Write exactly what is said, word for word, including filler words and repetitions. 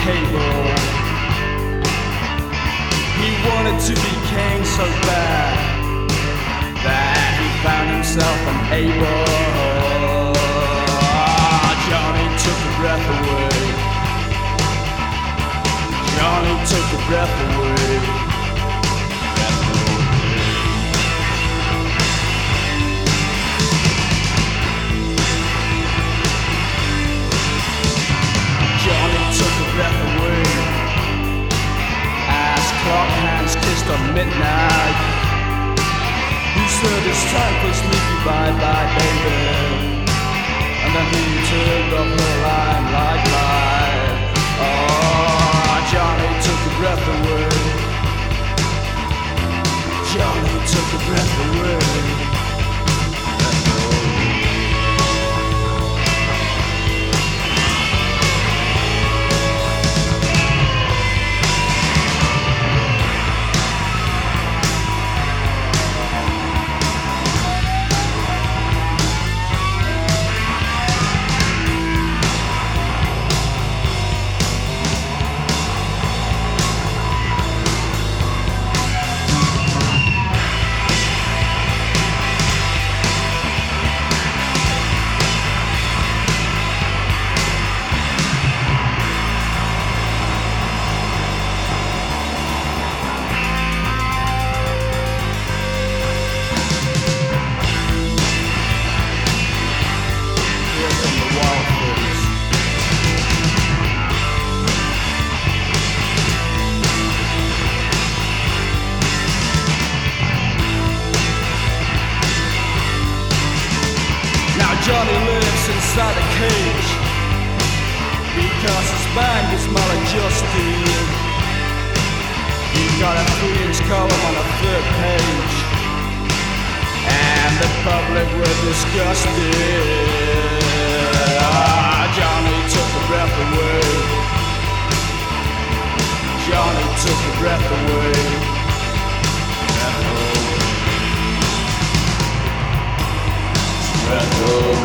cable. He wanted to be king so bad that he found himself unable. Johnny took the breath away. Johnny took the breath away. Clock hands kissed on midnight. He said it's time for sleepy bye-bye, baby. And then he turned off the line like light. Oh, Johnny took the breath away. Johnny took the breath away. Johnny lives inside a cage because his mind is maladjusted. He got a three-inch column on the third page, and the public were disgusted. Ah, Johnny took the breath away. Johnny took the breath away. Breath away.